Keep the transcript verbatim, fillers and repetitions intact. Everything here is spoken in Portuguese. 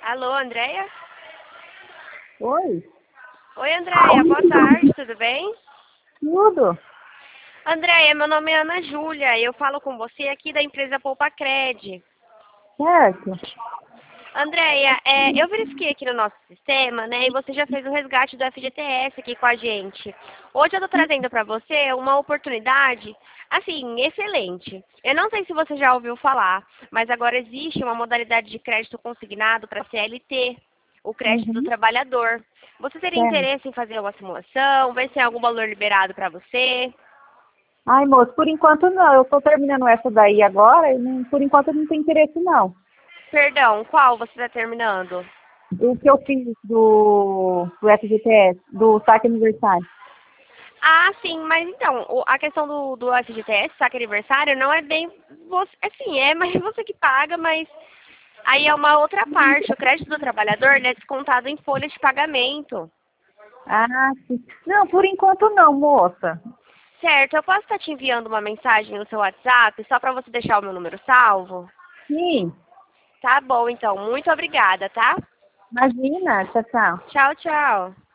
Alô, Andréia? Oi, Oi, Andréia, boa tarde, tudo bem? tudo? Andréia, meu nome é Ana Júlia, eu falo com você aqui da empresa Poupa Cred. Certo? Andréia, é, eu verifiquei aqui no nosso sistema, né, e você já fez o resgate do F G T S aqui com a gente. Hoje eu estou trazendo para você uma oportunidade, assim, excelente. Eu não sei se você já ouviu falar, mas agora existe uma modalidade de crédito consignado para C L T, o crédito do Uhum, trabalhador. Você teria certo. interesse em fazer uma simulação, ver se tem algum valor liberado para você? Ai, moço, por enquanto não. Eu estou terminando essa daí agora e não- por enquanto eu não tenho interesse não. Perdão, qual você está terminando? O que eu fiz do, do F G T S, do saque aniversário. Ah, sim, mas então, o- a questão do, do F G T S, saque aniversário, não é bem você, assim, é mas você que paga, mas aí é uma outra parte. O crédito do trabalhador, ele é descontado em folha de pagamento. Ah, sim. Não, por enquanto não, moça. Certo, eu posso estar te enviando uma mensagem no seu WhatsApp, só para você deixar o meu número salvo? Sim, Tá bom, então, muito obrigada, tá? imagina, tchau, tchau. Tchau, tchau.